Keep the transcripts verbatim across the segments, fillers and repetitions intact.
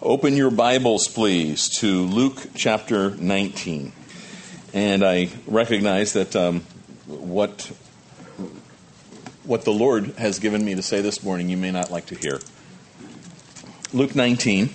Open your Bibles, please, to Luke chapter nineteen. And I recognize that um, what, what the Lord has given me to say this morning, you may not like to hear. Luke nineteen.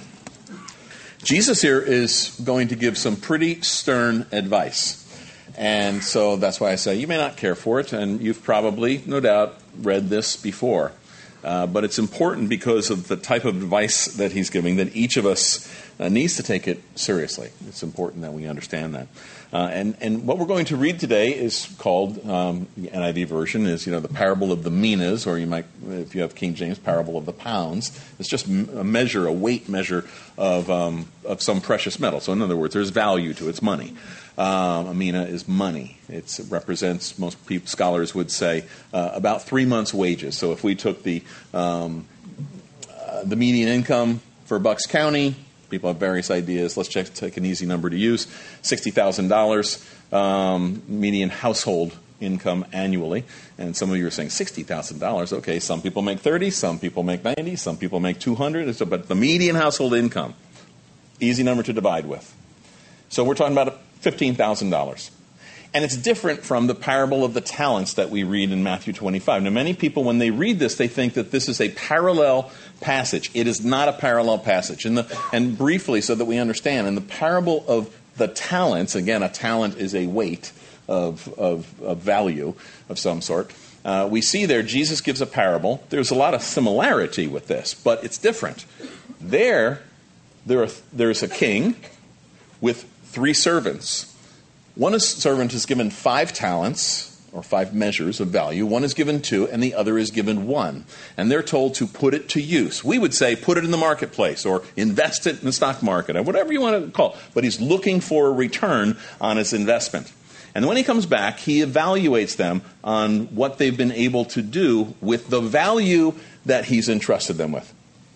Jesus here is going to give some pretty stern advice. And so that's why I say you may not care for it, and you've probably, no doubt, read this before. Uh, but it's important because of the type of advice that he's giving that each of us uh, needs to take it seriously. It's important that we understand that. Uh, and, and what we're going to read today is called, um, the N I V version is, you know, the parable of the minas, or you might, if you have King James, parable of the pounds. It's just a measure, a weight measure of um, of some precious metal. So in other words, there's value to it. It's money. Um, a mina is money. It's, it represents, most people, scholars would say, uh, about three months' wages. So if we took the um, uh, the median income for Bucks County, people have various ideas. Let's check, take an easy number to use, sixty thousand dollars um, median household income annually. And some of you are saying sixty thousand dollars. Okay, some people make thirty, some people make ninety, some people make two hundred. So, but the median household income, easy number to divide with. So we're talking about fifteen thousand dollars. And it's different from the parable of the talents that we read in Matthew twenty-five. Now, many people, when they read this, they think that this is a parallel passage. It is not a parallel passage. And, the, and briefly, so that we understand, in the parable of the talents, again, a talent is a weight of, of, of value of some sort. Uh, we see there, Jesus gives a parable. There's a lot of similarity with this, but it's different. There, there are, there's a king with three servants. One servant is given five talents, or five measures of value. One is given two, and the other is given one. And they're told to put it to use. We would say put it in the marketplace, or invest it in the stock market, or whatever you want to call it. But he's looking for a return on his investment. And when he comes back, he evaluates them on what they've been able to do with the value that he's entrusted them with.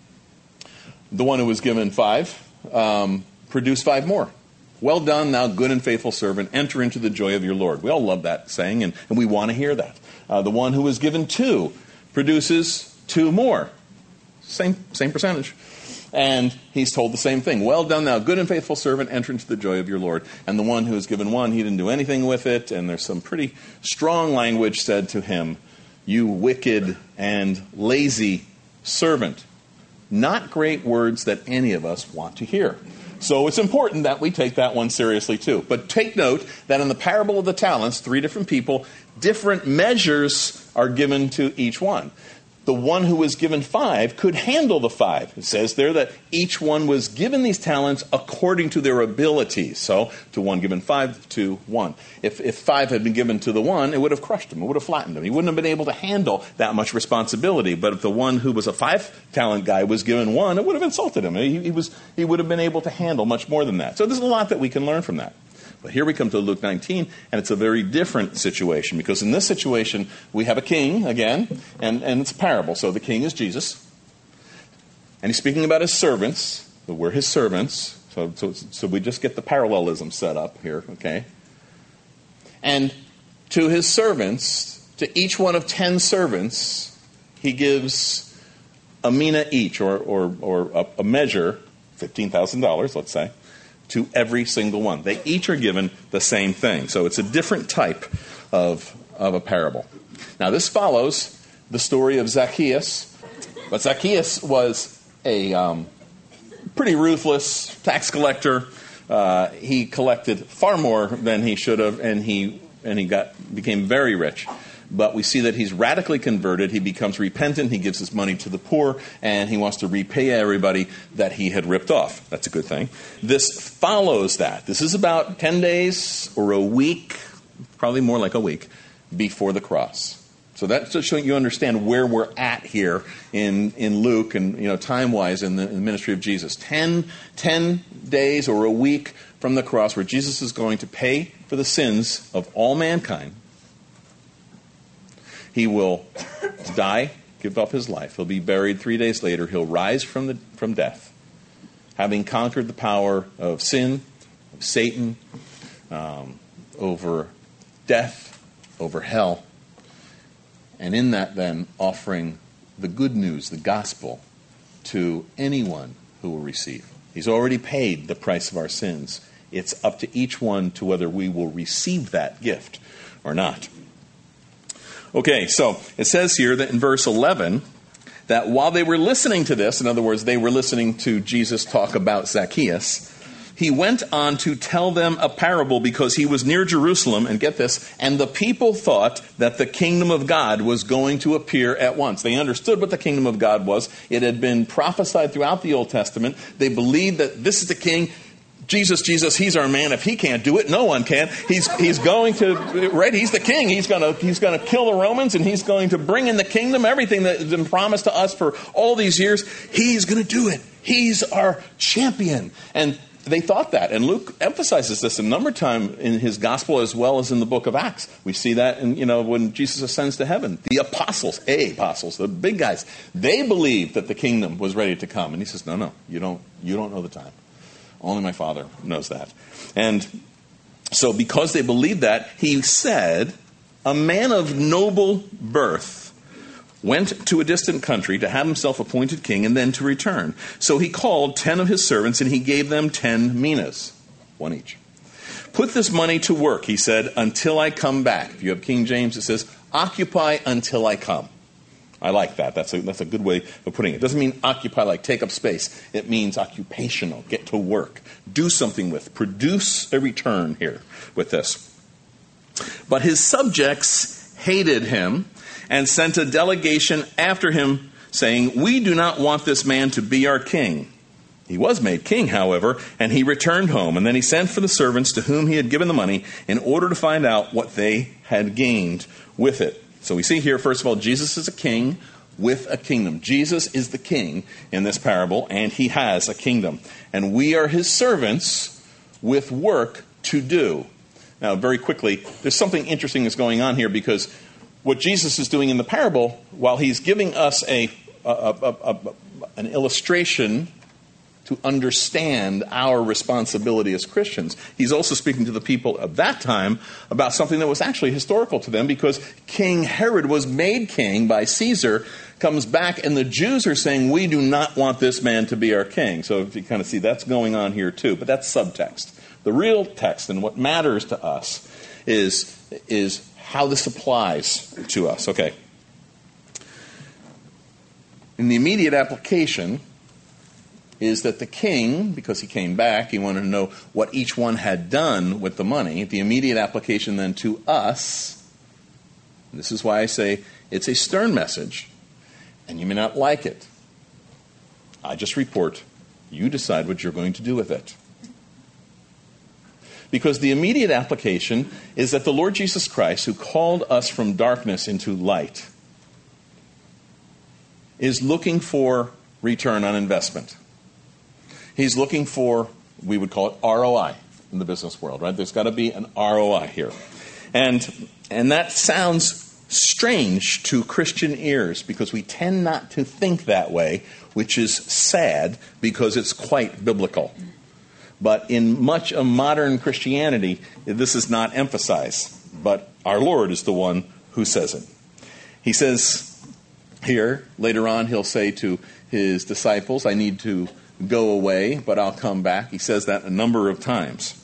The one who was given five um, produced five more. Well done, thou good and faithful servant. Enter into the joy of your Lord. We all love that saying, and, and we want to hear that. Uh, the one who was given two produces two more. Same, same percentage. And he's told the same thing. Well done, thou good and faithful servant. Enter into the joy of your Lord. And the one who was given one, he didn't do anything with it. And there's some pretty strong language said to him, you wicked and lazy servant. Not great words that any of us want to hear. So it's important that we take that one seriously too. But take note that in the parable of the talents, three different people, different measures are given to each one. The one who was given five could handle the five. It says there that each one was given these talents according to their abilities. So to one given five, to one. If, if five had been given to the one, it would have crushed him. It would have flattened him. He wouldn't have been able to handle that much responsibility. But if the one who was a five-talent guy was given one, it would have insulted him. He, he, was, he would have been able to handle much more than that. So there's a lot that we can learn from that. But here we come to Luke nineteen, and it's a very different situation. Because in this situation, we have a king, again, and, and it's a parable. So the king is Jesus. And he's speaking about his servants. So we're his servants. So, so, so we just get the parallelism set up here, okay? And to his servants, to each one of ten servants, he gives a mina each, or, or, or a, a measure, fifteen thousand dollars, let's say, to every single one. They each are given the same thing. So it's a different type of, of a parable. Now this follows the story of Zacchaeus. But Zacchaeus was a um, pretty ruthless tax collector. Uh, he collected far more than he should have, and he and he got became very rich. But we see that he's radically converted. He becomes repentant. He gives his money to the poor, and he wants to repay everybody that he had ripped off. That's a good thing. This follows that. This is about ten days or a week, probably more like a week, before the cross. So that's just so you understand where we're at here in, in Luke and, you know, time-wise in the, in the ministry of Jesus. Ten, ten days or a week from the cross where Jesus is going to pay for the sins of all mankind. He will die, give up his life. He'll be buried three days later. He'll rise from the from death, having conquered the power of sin, of Satan, um, over death, over hell. And in that then offering the good news, the gospel, to anyone who will receive. He's already paid the price of our sins. It's up to each one to whether we will receive that gift or not. Okay, so it says here that in verse eleven, that while they were listening to this, in other words, they were listening to Jesus talk about Zacchaeus, he went on to tell them a parable because he was near Jerusalem, and get this, and the people thought that the kingdom of God was going to appear at once. They understood what the kingdom of God was. It had been prophesied throughout the Old Testament. They believed that this is the king. Jesus, Jesus, he's our man. If he can't do it, no one can. He's he's going to, right? He's the king. He's going to he's going to kill the Romans, and he's going to bring in the kingdom, everything that has been promised to us for all these years. He's going to do it. He's our champion. And they thought that. And Luke emphasizes this a number of times in his gospel as well as in the book of Acts. We see that in, you know, when Jesus ascends to heaven. The apostles, A, apostles, the big guys, they believed that the kingdom was ready to come. And he says, no, no, you don't, you don't know the time. Only my Father knows that. And so because they believed that, he said, a man of noble birth went to a distant country to have himself appointed king and then to return. So he called ten of his servants and he gave them ten minas, one each. Put this money to work, he said, until I come back. If you have King James, it says, occupy until I come. I like that. That's a, that's a good way of putting it. It doesn't mean occupy like take up space. It means occupational, get to work, do something with, produce a return here with this. But his subjects hated him and sent a delegation after him, saying, we do not want this man to be our king. He was made king, however, and he returned home. And then he sent for the servants to whom he had given the money in order to find out what they had gained with it. So we see here, first of all, Jesus is a king with a kingdom. Jesus is the king in this parable, and he has a kingdom. And we are his servants with work to do. Now, very quickly, there's something interesting that's going on here, because what Jesus is doing in the parable, while he's giving us a, a, a, a, an illustration to understand our responsibility as Christians, he's also speaking to the people of that time about something that was actually historical to them, because King Herod was made king by Caesar, comes back, and the Jews are saying, we do not want this man to be our king. So if you kind of see, that's going on here too, but that's subtext. The real text and what matters to us is, is how this applies to us. Okay. In the immediate application is that the king, because he came back, he wanted to know what each one had done with the money. The immediate application then to us, and this is why I say it's a stern message, and you may not like it. I just report, you decide what you're going to do with it. Because the immediate application is that the Lord Jesus Christ, who called us from darkness into light, is looking for return on investment. He's looking for, we would call it R O I in the business world, right? There's got to be an R O I here. And, and that sounds strange to Christian ears, because we tend not to think that way, which is sad because it's quite biblical. But in much of modern Christianity, this is not emphasized. But our Lord is the one who says it. He says here, later on, he'll say to his disciples, I need to go away, but I'll come back. He says that a number of times.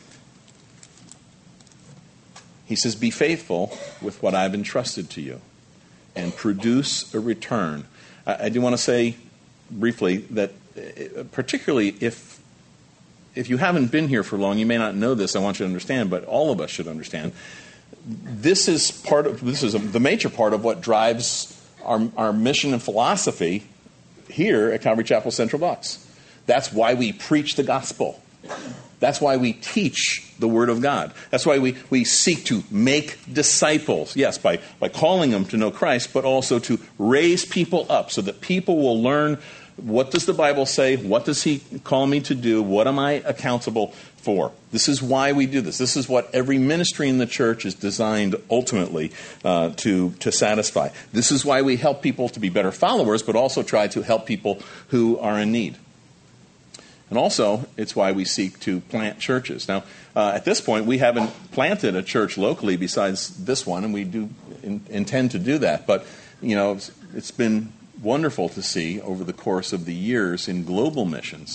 He says, be faithful with what I've entrusted to you and produce a return. I, I do want to say briefly that particularly if If you haven't been here for long, you may not know this. I want you to understand, but all of us should understand. This is part of this is a, the major part of what drives our, our mission and philosophy here at Calvary Chapel Central Bucks. That's why we preach the gospel. That's why we teach the Word of God. That's why we, we seek to make disciples. Yes, by, by calling them to know Christ, but also to raise people up so that people will learn, what does the Bible say? What does he call me to do? What am I accountable for? This is why we do this. This is what every ministry in the church is designed ultimately uh, to, to satisfy. This is why we help people to be better followers, but also try to help people who are in need. And also, it's why we seek to plant churches. Now, uh, at this point, we haven't planted a church locally besides this one, and we do in, intend to do that. But, you know, it's, it's been wonderful to see over the course of the years in global missions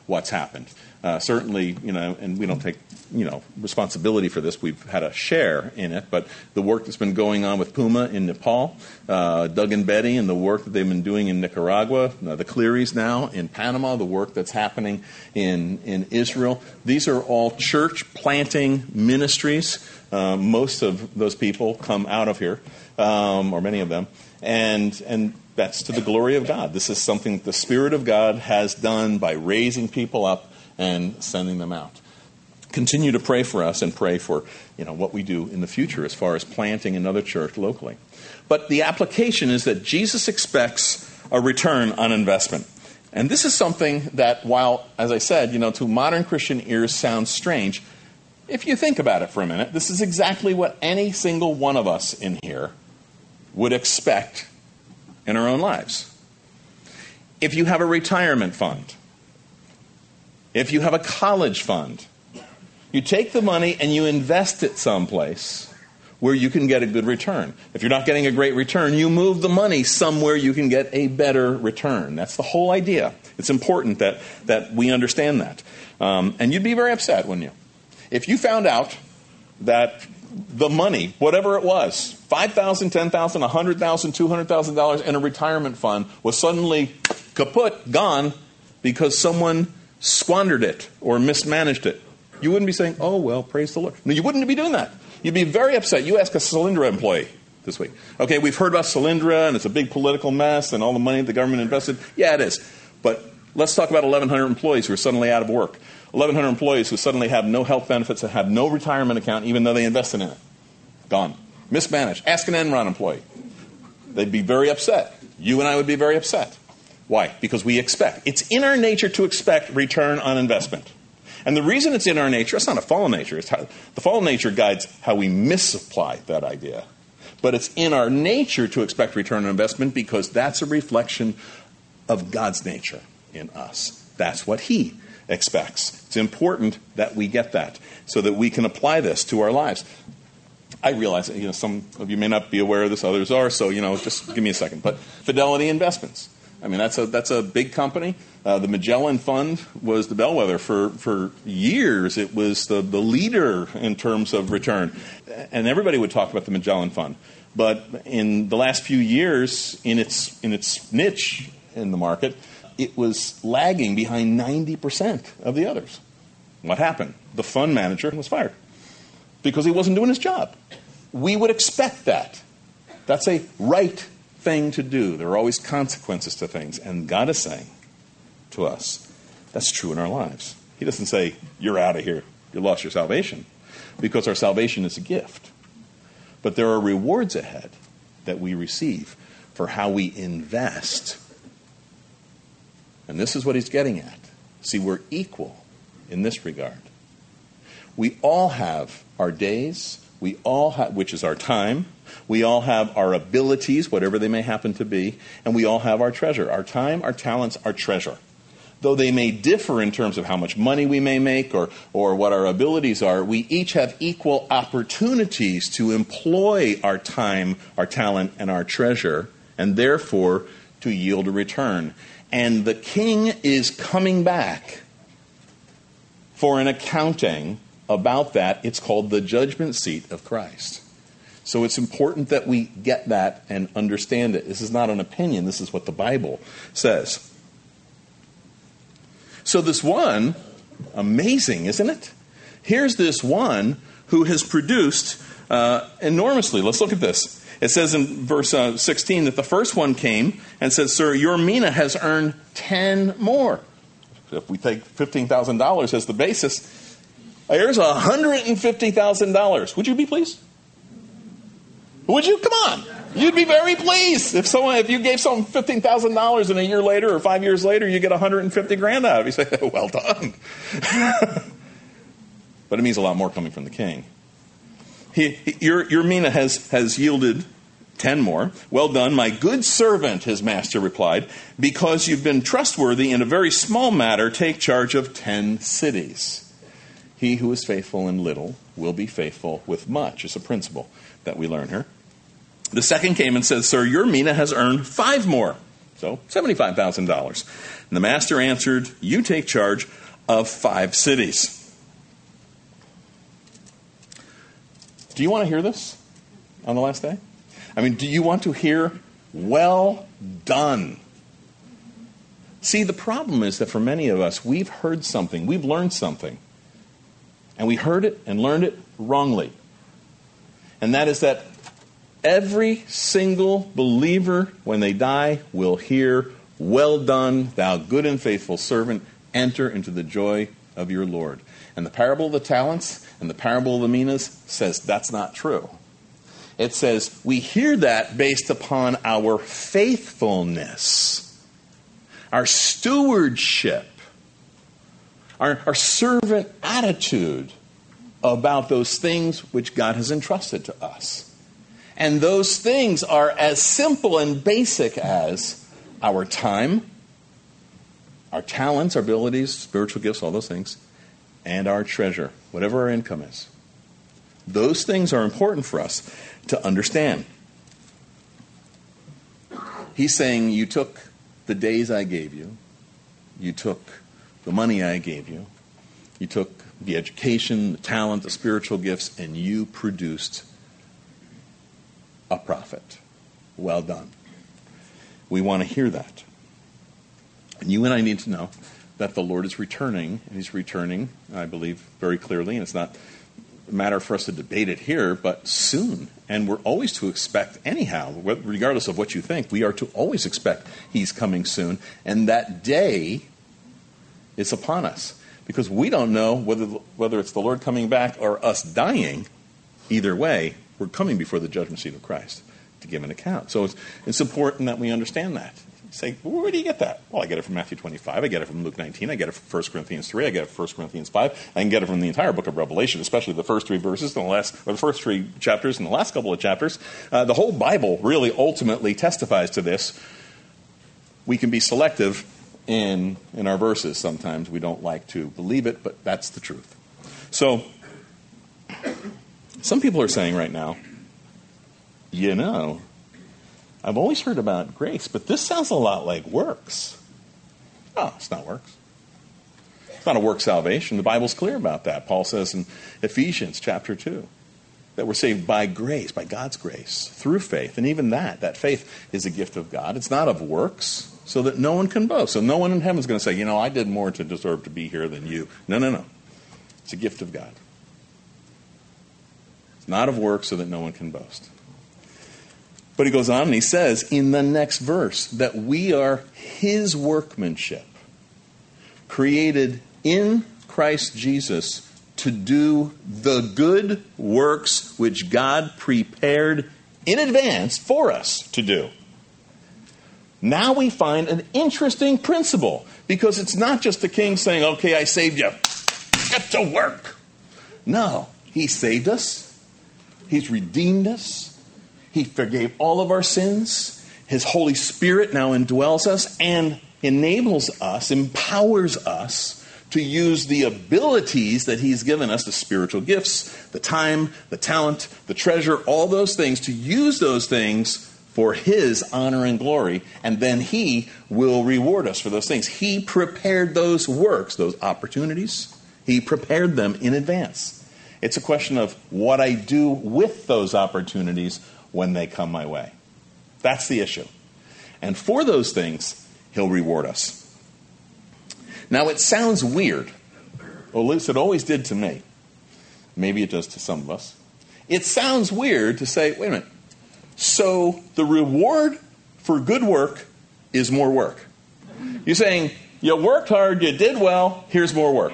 what's happened. Uh, certainly, you know, and we don't take, you know, responsibility for this. We've had a share in it, but the work that's been going on with Puma in Nepal, uh, Doug and Betty, and the work that they've been doing in Nicaragua, uh, the Clearys now in Panama, the work that's happening in, in Israel. These are all church planting ministries. Uh, most of those people come out of here, um, or many of them, and and that's to the glory of God. This is something that the Spirit of God has done by raising people up and sending them out. Continue to pray for us and pray for, you know, what we do in the future as far as planting another church locally. But the application is that Jesus expects a return on investment. And this is something that, while, as I said, you know, to modern Christian ears sounds strange, if you think about it for a minute, this is exactly what any single one of us in here would expect in our own lives. If you have a retirement fund, if you have a college fund, you take the money and you invest it someplace where you can get a good return. If you're not getting a great return, you move the money somewhere you can get a better return. That's the whole idea. It's important that, that we understand that. Um, and you'd be very upset, wouldn't you? If you found out that the money, whatever it was, five thousand dollars, ten thousand dollars, one hundred thousand dollars, two hundred thousand dollars in a retirement fund was suddenly kaput, gone, because someone squandered it or mismanaged it. You wouldn't be saying, oh, well, praise the Lord. No, you wouldn't be doing that. You'd be very upset. You ask a Solyndra employee this week. Okay, we've heard about Solyndra, and it's a big political mess, and all the money the government invested. Yeah, it is. But let's talk about eleven hundred employees who are suddenly out of work. eleven hundred employees who suddenly have no health benefits and have no retirement account, even though they invested in it. Gone. Mismanaged. Ask an Enron employee. They'd be very upset. You and I would be very upset. Why? Because we expect. It's in our nature to expect return on investment. And the reason it's in our nature, it's not a fallen nature. It's how, the fallen nature guides how we misapply that idea. But it's in our nature to expect return on investment because that's a reflection of God's nature in us. That's what He expects. It's important that we get that so that we can apply this to our lives. I realize that, you know, some of you may not be aware of this, others are, so, you know, just give me a second. But Fidelity Investments. I mean, that's a that's a big company. Uh, the Magellan Fund was the bellwether for, for years. It was the, the leader in terms of return. And everybody would talk about the Magellan Fund. But in the last few years, in its in its niche in the market, it was lagging behind ninety percent of the others. What happened? The fund manager was fired because he wasn't doing his job. We would expect that. That's a right thing to do. There are always consequences to things. And God is saying to us, that's true in our lives. He doesn't say, you're out of here, you lost your salvation, because our salvation is a gift. But there are rewards ahead that we receive for how we invest. And this is what he's getting at. See, we're equal in this regard. We all have our days, we all have, which is our time. We all have our abilities, whatever they may happen to be, and we all have our treasure, our time, our talents, our treasure. Though they may differ in terms of how much money we may make or, or what our abilities are, we each have equal opportunities to employ our time, our talent, and our treasure, and therefore to yield a return. And the King is coming back for an accounting about that. It's called the judgment seat of Christ. So it's important that we get that and understand it. This is not an opinion. This is what the Bible says. So this one, amazing, isn't it? Here's this one who has produced uh, enormously. Let's look at this. It says in verse uh, sixteen that the first one came and said, sir, your mina has earned ten more. If we take fifteen thousand dollars as the basis, here's one hundred fifty thousand dollars. Would you be pleased? Would you? Come on. You'd be very pleased if someone, if you gave someone fifteen thousand dollars and a year later or five years later you get one hundred fifty grand out of it. You say, well done. But it means a lot more coming from the King. He, he, your, your mina has, has yielded ten more. Well done, my good servant, his master replied. Because you've been trustworthy in a very small matter, take charge of ten cities. He who is faithful in little will be faithful with much. It's a principle that we learn here. The second came and said, sir, your mina has earned five more. So seventy-five thousand dollars. And the master answered, you take charge of five cities. Do you want to hear this on the last day? I mean, do you want to hear, well done? See, the problem is that for many of us, we've heard something, we've learned something, and we heard it and learned it wrongly. And that is that every single believer, when they die, will hear, well done, thou good and faithful servant, enter into the joy of your Lord. And the parable of the talents and the parable of the minas says that's not true. It says we hear that based upon our faithfulness, our stewardship, our, our servant attitude about those things which God has entrusted to us. And those things are as simple and basic as our time, our talents, our abilities, spiritual gifts, all those things, and our treasure, whatever our income is. Those things are important for us to understand. He's saying you took the days I gave you, you took the money I gave you, you took the education, the talent, the spiritual gifts, and you produced a profit. Well done. We want to hear that. And you and I need to know that the Lord is returning, and he's returning, I believe, very clearly, and it's not a matter for us to debate it here, but soon. And we're always to expect anyhow, regardless of what you think, we are to always expect he's coming soon, and that day is upon us. Because we don't know whether whether it's the Lord coming back or us dying. Either way, we're coming before the judgment seat of Christ to give an account. So it's, it's important that we understand that. You say, well, where do you get that? Well, I get it from Matthew twenty-five. I get it from Luke nineteen. I get it from First Corinthians three. I get it from First Corinthians five. I can get it from the entire book of Revelation, especially the first three verses, and the last, or the first three chapters and the last couple of chapters. Uh, the whole Bible really ultimately testifies to this. We can be selective in in our verses. Sometimes we don't like to believe it, but that's the truth. So, some people are saying right now, you know, I've always heard about grace, but this sounds a lot like works. Oh, it's not works. It's not a work salvation. The Bible's clear about that. Paul says in Ephesians chapter two that we're saved by grace, by God's grace, through faith. And even that, that faith is a gift of God. It's not of works, so that no one can boast. So no one in heaven is going to say, you know, I did more to deserve to be here than you. No, no, no. It's a gift of God. It's not of works so that no one can boast. But he goes on and he says in the next verse that we are his workmanship, created in Christ Jesus to do the good works which God prepared in advance for us to do. Now we find an interesting principle, because it's not just the king saying, okay, I saved you, get to work. No, he saved us. He's redeemed us. He forgave all of our sins. His Holy Spirit now indwells us and enables us, empowers us to use the abilities that he's given us, the spiritual gifts, the time, the talent, the treasure, all those things, to use those things for his honor and glory, and then he will reward us for those things. He prepared those works, those opportunities. He prepared them in advance. It's a question of what I do with those opportunities when they come my way. That's the issue. And for those things, he'll reward us. Now, it sounds weird. Well, at least it always did to me. Maybe it does to some of us. It sounds weird to say, wait a minute, so the reward for good work is more work. You're saying, you worked hard, you did well, here's more work.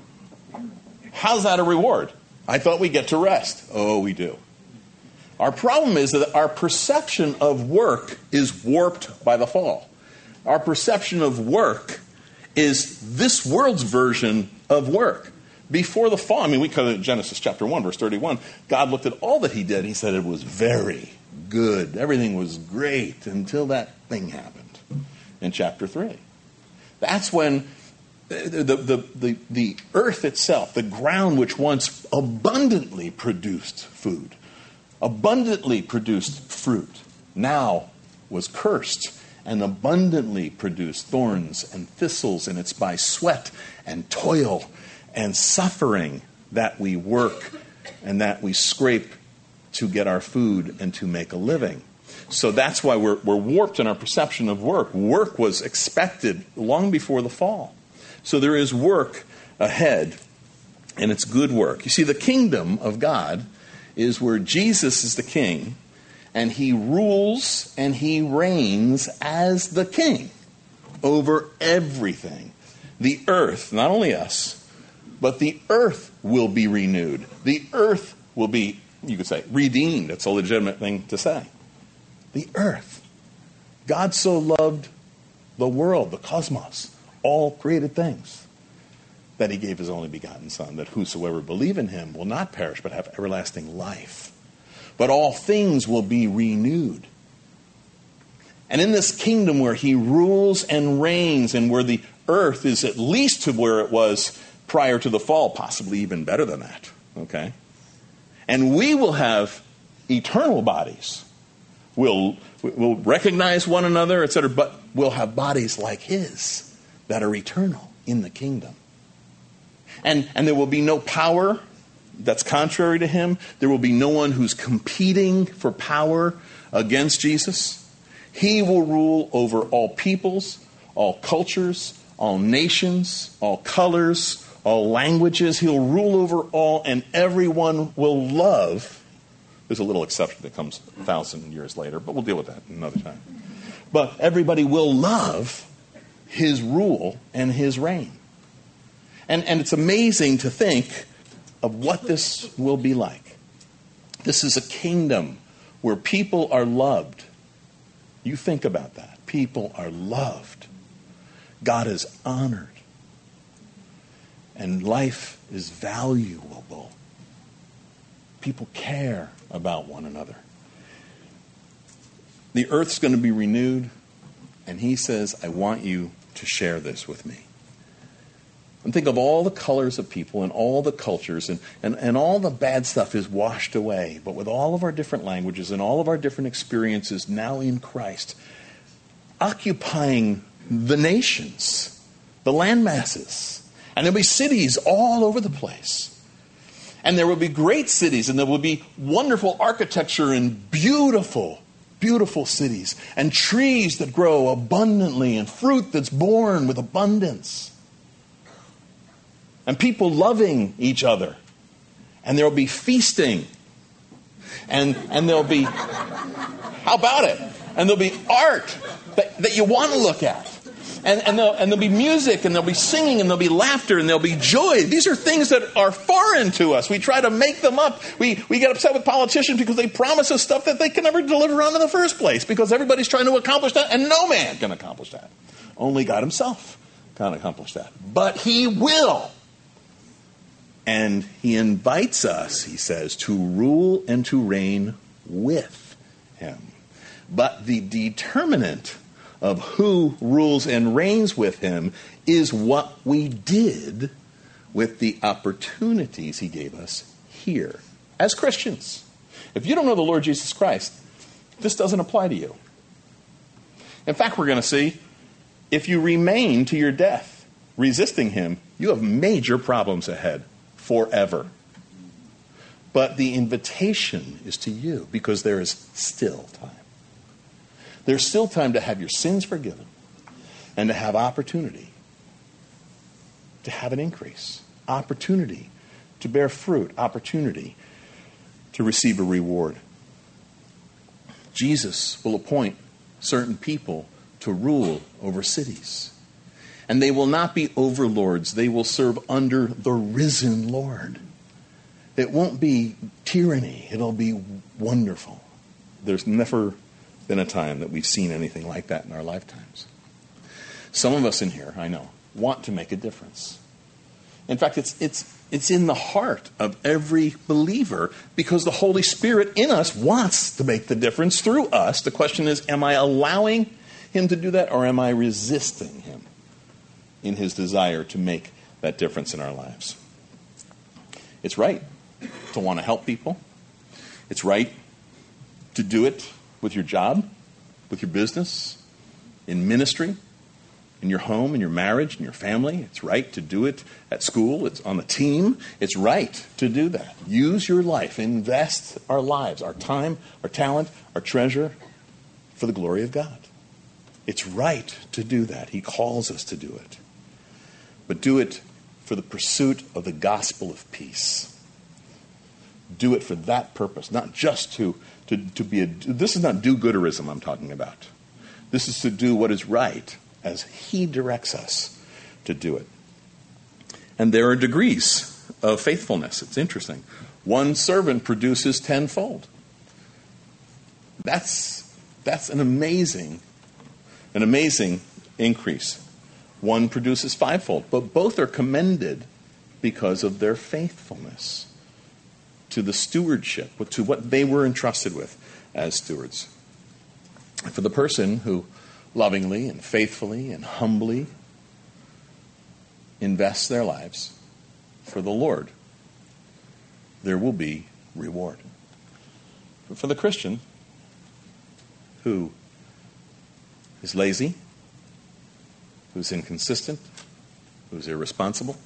How's that a reward? I thought we get to rest. Oh, we do. Our problem is that our perception of work is warped by the fall. Our perception of work is this world's version of work. Before the fall, I mean, we come to Genesis chapter one, verse thirty-one. God looked at all that he did. He said it was very good. Everything was great until that thing happened in chapter three. That's when the, the, the, the, the earth itself, the ground which once abundantly produced food, abundantly produced fruit, now was cursed and abundantly produce thorns and thistles, and it's by sweat and toil and suffering that we work and that we scrape to get our food and to make a living. So that's why we're, we're warped in our perception of work. Work was expected long before the fall. So there is work ahead, and it's good work. You see, the kingdom of God is where Jesus is the king, and he rules and he reigns as the king over everything. The earth, not only us, but the earth will be renewed. The earth will be, you could say, redeemed. It's a legitimate thing to say. The earth. God so loved the world, the cosmos, all created things, that he gave his only begotten Son, that whosoever believe in him will not perish but have everlasting life. But all things will be renewed. And in this kingdom where he rules and reigns, and where the earth is at least to where it was prior to the fall, possibly even better than that, okay? And we will have eternal bodies. We'll, we'll recognize one another, et cetera, but we'll have bodies like his that are eternal in the kingdom. And, and there will be no power that's contrary to him. There will be no one who's competing for power against Jesus. He will rule over all peoples, all cultures, all nations, all colors, all languages. He'll rule over all, and everyone will love. There's a little exception that comes a thousand years later, but we'll deal with that another time. But everybody will love his rule and his reign. And, and it's amazing to think of what this will be like. This is a kingdom where people are loved. You think about that. People are loved. God is honored. And life is valuable. People care about one another. The earth's going to be renewed, and he says, I want you to share this with me. And think of all the colors of people and all the cultures, and, and, and all the bad stuff is washed away. But with all of our different languages and all of our different experiences now in Christ, occupying the nations, the land masses, and there'll be cities all over the place. And there will be great cities, and there will be wonderful architecture and beautiful, beautiful cities, and trees that grow abundantly, and fruit that's born with abundance. And people loving each other. And there'll be feasting. And, and there'll be, how about it? And there'll be art that, that you want to look at. And, and, there'll, and there'll be music, and there'll be singing, and there'll be laughter, and there'll be joy. These are things that are foreign to us. We try to make them up. We, we get upset with politicians because they promise us stuff that they can never deliver on in the first place, because everybody's trying to accomplish that, and no man can accomplish that. Only God himself can accomplish that. But he will. And he invites us, he says, to rule and to reign with him. But the determinant of who rules and reigns with him is what we did with the opportunities he gave us here as Christians. If you don't know the Lord Jesus Christ, this doesn't apply to you. In fact, we're going to see, if you remain to your death resisting him, you have major problems ahead. Forever. But the invitation is to you, because there is still time. There's still time to have your sins forgiven and to have opportunity to have an increase, opportunity to bear fruit, opportunity to receive a reward. Jesus will appoint certain people to rule over cities. And they will not be overlords. They will serve under the risen Lord. It won't be tyranny. It'll be wonderful. There's never been a time that we've seen anything like that in our lifetimes. Some of us in here, I know, want to make a difference. In fact, it's it's it's in the heart of every believer, because the Holy Spirit in us wants to make the difference through us. The question is, am I allowing him to do that, or am I resisting him in his desire to make that difference in our lives? It's right to want to help people. It's right to do it with your job, with your business, in ministry, in your home, in your marriage, in your family. It's right to do it at school. It's on the team. It's right to do that. Use your life. Invest our lives, our time, our talent, our treasure for the glory of God. It's right to do that. He calls us to do it. But do it for the pursuit of the gospel of peace. Do it for that purpose, not just to, to, to be a... This is not do-gooderism I'm talking about. This is to do what is right as he directs us to do it. And there are degrees of faithfulness. It's interesting. One servant produces tenfold. That's, that's an amazing, an amazing increase. One produces fivefold, but both are commended because of their faithfulness to the stewardship, to what they were entrusted with as stewards. For the person who lovingly and faithfully and humbly invests their lives for the Lord, there will be reward. But for the Christian who is lazy, who's inconsistent, who's irresponsible,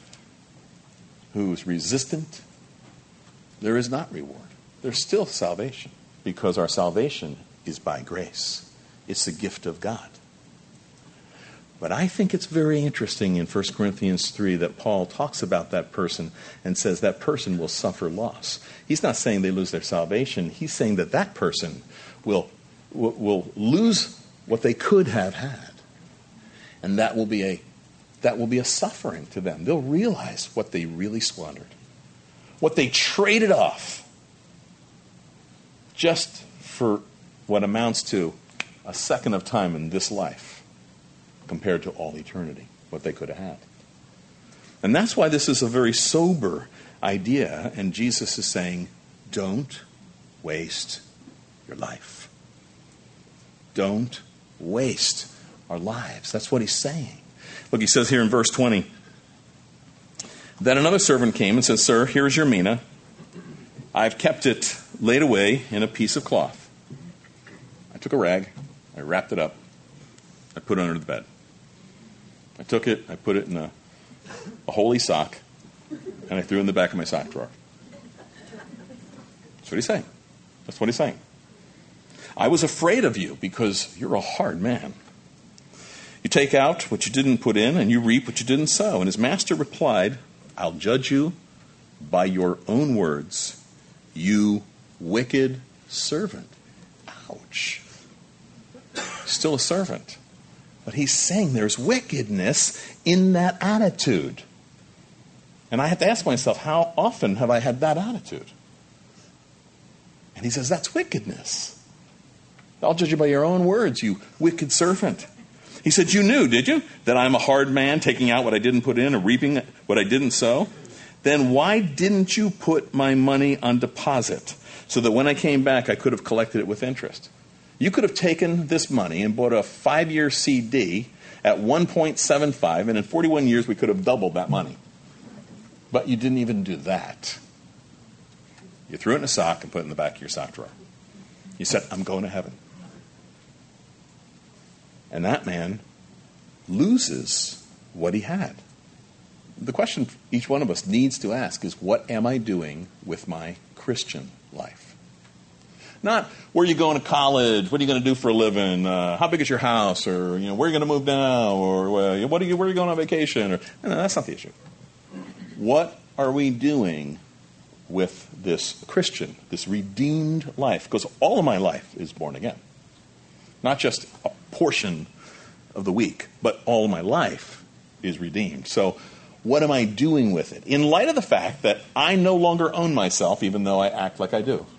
who's resistant, there is not reward. There's still salvation, because our salvation is by grace. It's the gift of God. But I think it's very interesting in First Corinthians three that Paul talks about that person and says that person will suffer loss. He's not saying they lose their salvation. He's saying that that person will, will, will lose what they could have had. And that will be a that will be a suffering to them. They'll realize what they really squandered, what they traded off just for what amounts to a second of time in this life compared to all eternity, what they could have had. And that's why this is a very sober idea, and Jesus is saying, don't waste your life. Don't waste our lives. That's what he's saying. Look, he says here in verse twenty, then another servant came and said, sir, here is your mina. I've kept it laid away in a piece of cloth. I took a rag, I wrapped it up, I put it under the bed. I took it, I put it in a, a holy sock, and I threw it in the back of my sock drawer. That's what he's saying. That's what he's saying. I was afraid of you because you're a hard man. You take out what you didn't put in, and you reap what you didn't sow. And his master replied, I'll judge you by your own words, you wicked servant. Ouch. Still a servant. But he's saying there's wickedness in that attitude. And I have to ask myself, how often have I had that attitude? And he says, that's wickedness. I'll judge you by your own words, you wicked servant. He said, you knew, did you, that I'm a hard man, taking out what I didn't put in and reaping what I didn't sow? Then why didn't you put my money on deposit so that when I came back, I could have collected it with interest? You could have taken this money and bought a five-year C D at one point seven five, and in forty-one years, we could have doubled that money. But you didn't even do that. You threw it in a sock and put it in the back of your sock drawer. You said, I'm going to heaven. And that man loses what he had. The question each one of us needs to ask is, what am I doing with my Christian life? Not, where are you going to college? What are you going to do for a living? Uh, how big is your house? Or, you know, where are you going to move now? Or uh, what are you, where are you going on vacation? Or, no, no, that's not the issue. What are we doing with this Christian, this redeemed life? Because all of my life is born again. Not just a portion of the week, but all of my life is redeemed. So what am I doing with it? In light of the fact that I no longer own myself, even though I act like I do.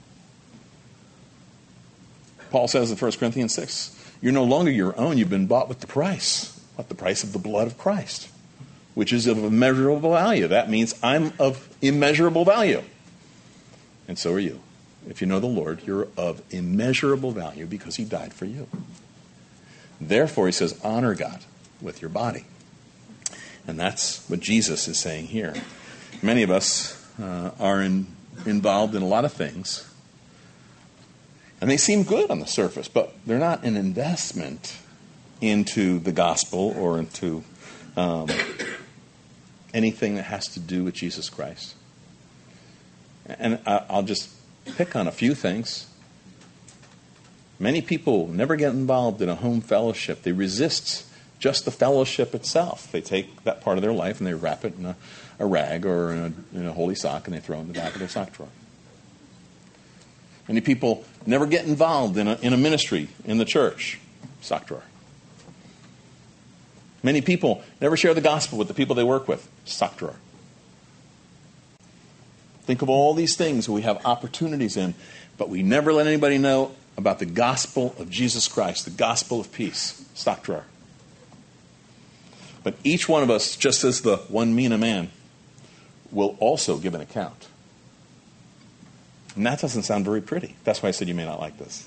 Paul says in First Corinthians six, you're no longer your own, you've been bought with the price. What? The price of the blood of Christ, which is of immeasurable value. That means I'm of immeasurable value. And so are you. If you know the Lord, you're of immeasurable value because he died for you. Therefore, he says, honor God with your body. And that's what Jesus is saying here. Many of us uh, are in, involved in a lot of things, and they seem good on the surface, but they're not an investment into the gospel or into um, anything that has to do with Jesus Christ. And I, I'll just pick on a few things. Many people never get involved in a home fellowship. They resist just the fellowship itself. They take that part of their life and they wrap it in a, a rag or in a, in a holy sock and they throw it in the back of their sock drawer. Many people never get involved in a, in a ministry in the church. Sock drawer. Many people never share the gospel with the people they work with. Sock drawer. Think of all these things we have opportunities in, but we never let anybody know about the gospel of Jesus Christ, the gospel of peace. Sock drawer. But each one of us, just as the one Mina man, will also give an account. And that doesn't sound very pretty. That's why I said you may not like this.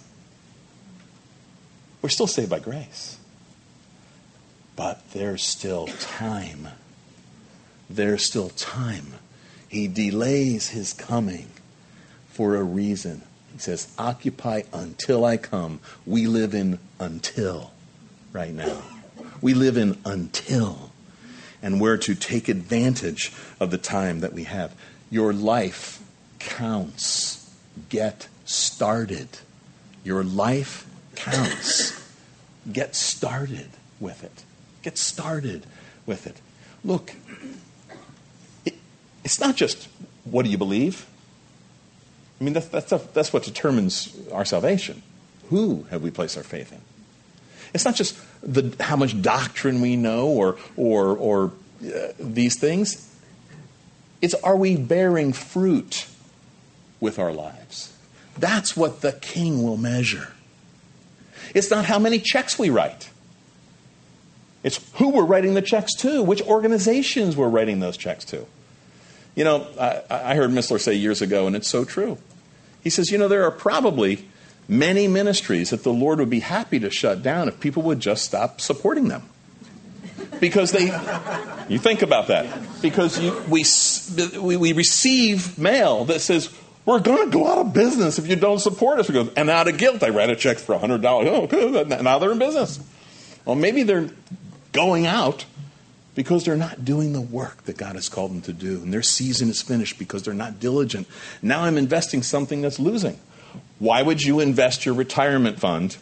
We're still saved by grace. But there's still time. There's still time. He delays his coming for a reason. He says, occupy until I come. We live in until right now. We live in until. And we're to take advantage of the time that we have. Your life counts. Get started. Your life counts. Get started with it. Get started with it. Look, it, it's not just what do you believe? I mean, that's, that's, that's what determines our salvation. Who have we placed our faith in? It's not just the how much doctrine we know or or or uh, these things. It's are we bearing fruit with our lives? That's what the King will measure. It's not how many checks we write. It's who we're writing the checks to, which organizations we're writing those checks to. You know, I, I heard Missler say years ago, and it's so true. He says, you know, there are probably many ministries that the Lord would be happy to shut down if people would just stop supporting them. Because they, you think about that. Because you, we, we we receive mail that says, we're going to go out of business if you don't support us. We go, and out of guilt, I write a check for one hundred dollars. Oh, good. Now they're in business. Well, maybe they're going out because they're not doing the work that God has called them to do. And their season is finished because they're not diligent. Now I'm investing something that's losing. Why would you invest your retirement fund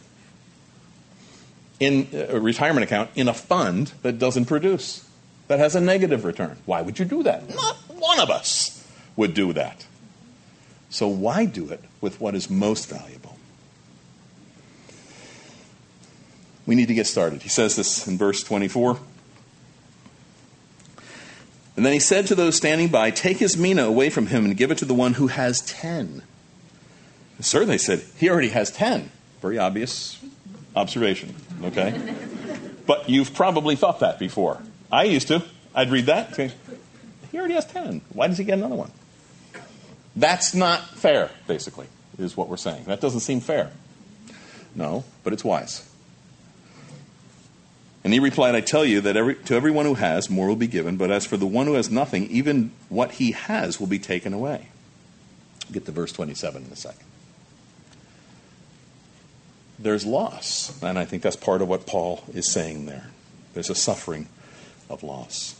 in a retirement account in a fund that doesn't produce, that has a negative return? Why would you do that? Not one of us would do that. So why do it with what is most valuable? We need to get started. He says this in verse twenty-four. And then he said to those standing by, take his mina away from him and give it to the one who has ten. Sir, they said, he already has ten. Very obvious observation, okay? But you've probably thought that before. I used to. I'd read that. Okay. He already has ten. Why does he get another one? That's not fair, basically, is what we're saying. That doesn't seem fair. No, but it's wise. And he replied, I tell you that every, to everyone who has, more will be given, but as for the one who has nothing, even what he has will be taken away. Get to verse twenty-seven in a second. There's loss, and I think that's part of what Paul is saying there. There's a suffering of loss.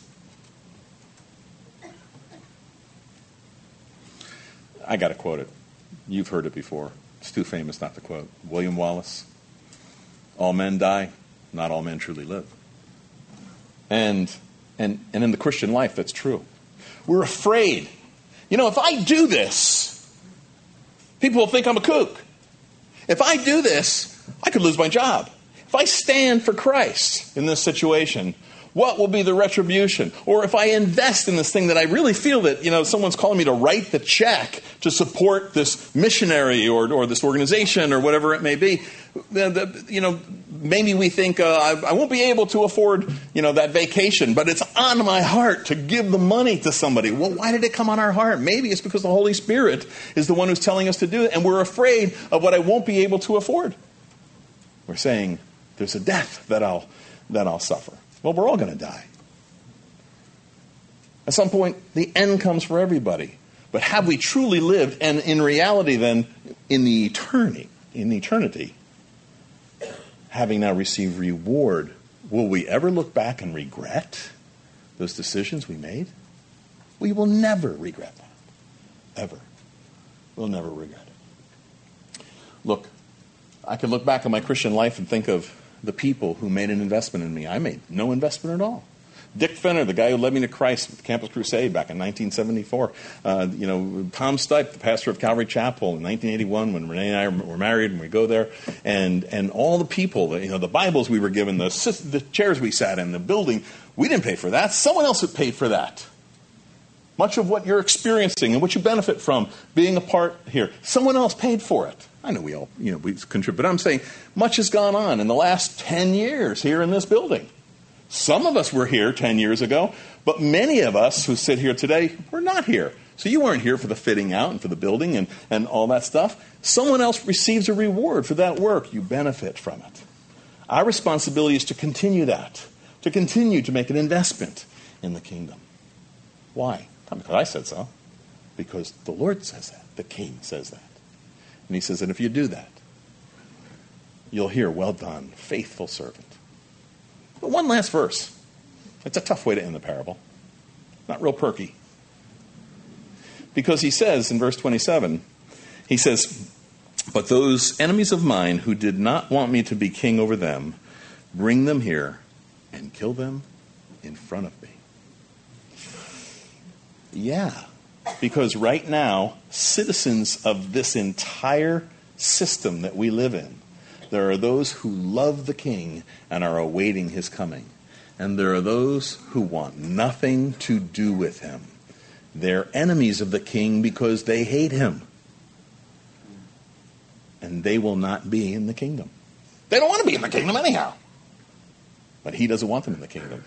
I got to quote it. You've heard it before. It's too famous not to quote. William Wallace. All men die, not all men truly live. And and and in the Christian life, that's true. We're afraid. You know, if I do this, people will think I'm a kook. If I do this, I could lose my job. If I stand for Christ in this situation, what will be the retribution? Or if I invest in this thing that I really feel that, you know, someone's calling me to write the check to support this missionary or, or this organization or whatever it may be, you know, maybe we think uh, I, I won't be able to afford, you know, that vacation, but it's on my heart to give the money to somebody. Well, why did it come on our heart? Maybe it's because the Holy Spirit is the one who's telling us to do it, and we're afraid of what I won't be able to afford. We're saying there's a death that I'll that I'll suffer. Well, we're all going to die. At some point, the end comes for everybody. But have we truly lived, and in reality then, in the eternity, in eternity, having now received reward, will we ever look back and regret those decisions we made? We will never regret that. Ever. We'll never regret it. Look, I can look back on my Christian life and think of the people who made an investment in me. I made no investment at all. Dick Fenner, the guy who led me to Christ at the Campus Crusade back in nineteen seventy-four. Uh, you know, Tom Stipe, the pastor of Calvary Chapel in nineteen eighty-one when Renee and I were married and we go there. And and all the people, you know, the Bibles we were given, the, the chairs we sat in, the building, we didn't pay for that. Someone else had paid for that. Much of what you're experiencing and what you benefit from being a part here, someone else paid for it. I know we all, you know, we contribute, but I'm saying much has gone on in the last ten years here in this building. Some of us were here ten years ago, but many of us who sit here today were not here. So you weren't here for the fitting out and for the building and, and all that stuff. Someone else receives a reward for that work. You benefit from it. Our responsibility is to continue that, to continue to make an investment in the kingdom. Why? Not because I said so. Because the Lord says that. The King says that. And he says that if you do that, you'll hear, well done, faithful servant. But one last verse. It's a tough way to end the parable. Not real perky. Because he says in verse twenty-seven, he says, but those enemies of mine who did not want me to be king over them, bring them here and kill them in front of me. Yeah, because right now, citizens of this entire system that we live in, there are those who love the king and are awaiting his coming. And there are those who want nothing to do with him. They're enemies of the king because they hate him. And they will not be in the kingdom. They don't want to be in the kingdom anyhow. But he doesn't want them in the kingdom.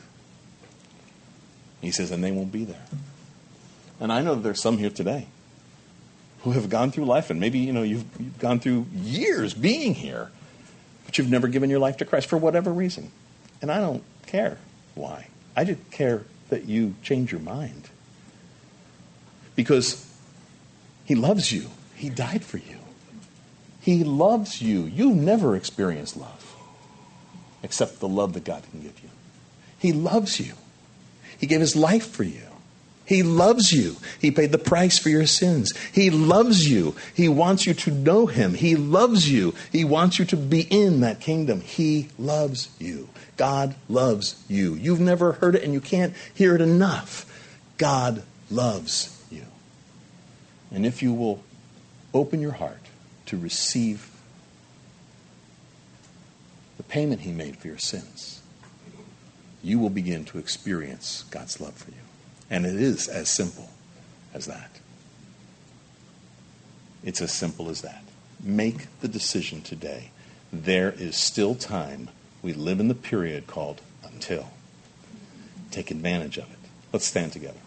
He says, and they won't be there. And I know that there's some here today who have gone through life, and maybe, you know, you've, you've gone through years being here, but you've never given your life to Christ for whatever reason. And I don't care why. I just care that you change your mind. Because he loves you. He died for you. He loves you. You've never experienced love except the love that God can give you. He loves you. He gave his life for you. He loves you. He paid the price for your sins. He loves you. He wants you to know him. He loves you. He wants you to be in that kingdom. He loves you. God loves you. You've never heard it and you can't hear it enough. God loves you. And if you will open your heart to receive the payment he made for your sins, you will begin to experience God's love for you. And it is as simple as that. It's as simple as that. Make the decision today. There is still time. We live in the period called until. Take advantage of it. Let's stand together.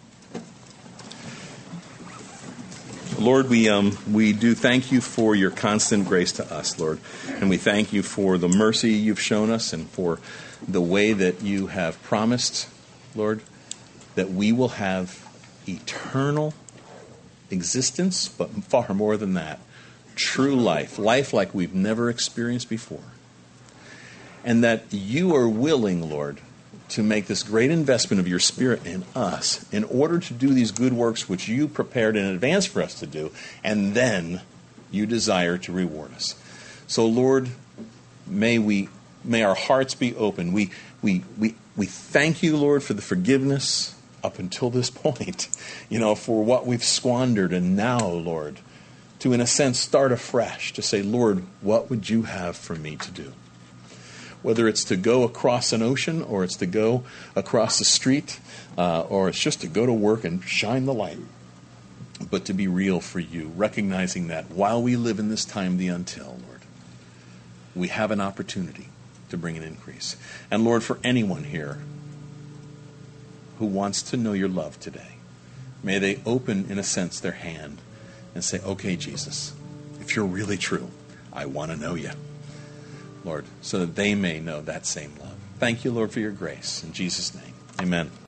Lord, we um, we do thank you for your constant grace to us, Lord. And we thank you for the mercy you've shown us and for the way that you have promised, Lord, that we will have eternal existence, but far more than that, true life, life like we've never experienced before. And that you are willing, Lord, to make this great investment of your Spirit in us in order to do these good works which you prepared in advance for us to do, and then you desire to reward us. So, Lord, may we may our hearts be open. We we we we thank you, Lord, for the forgiveness up until this point, you know, for what we've squandered. And now, Lord, to, in a sense, start afresh, to say, Lord, what would you have for me to do? Whether it's to go across an ocean, or it's to go across the street, uh, or it's just to go to work and shine the light, but to be real for you, recognizing that while we live in this time, the until, Lord, we have an opportunity to bring an increase. And Lord, for anyone here who wants to know your love today, may they open, in a sense, their hand and say, okay, Jesus, if you're really true, I want to know you, Lord, so that they may know that same love. Thank you, Lord, for your grace. In Jesus' name, amen.